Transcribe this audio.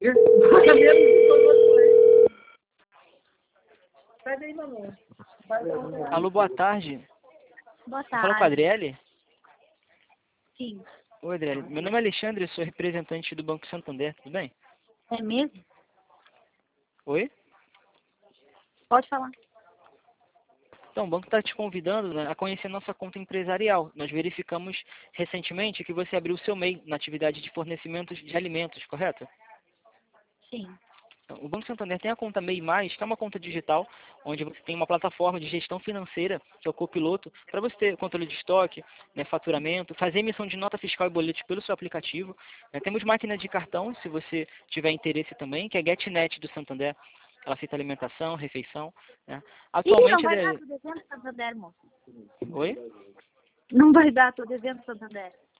Sabemos com você. Sai daí, mamãe. Alô, boa tarde. Boa Fala com a tarde. Adriele? Sim. Oi, Adriele. Meu nome é Alexandre, eu sou representante do Banco Santander, tudo bem? É mesmo? Oi? Pode falar. Então, o banco está te convidando, né, a conhecer nossa conta empresarial. Nós verificamos recentemente que você abriu o seu MEI na atividade de fornecimento de alimentos, correto? Sim. Então, o Banco Santander tem a conta MEI+, que é uma conta digital, onde você tem uma plataforma de gestão financeira, que é o Copiloto, para você ter controle de estoque, né, faturamento, fazer emissão de nota fiscal e boleto pelo seu aplicativo. Né. Temos máquina de cartão, se você tiver interesse também, que é a GetNet do Santander. Ela aceita alimentação, refeição. Né. Ih, não Atualmente, vai dar, tô devendo Santander, moço. Oi? Não vai dar, tô devendo Santander.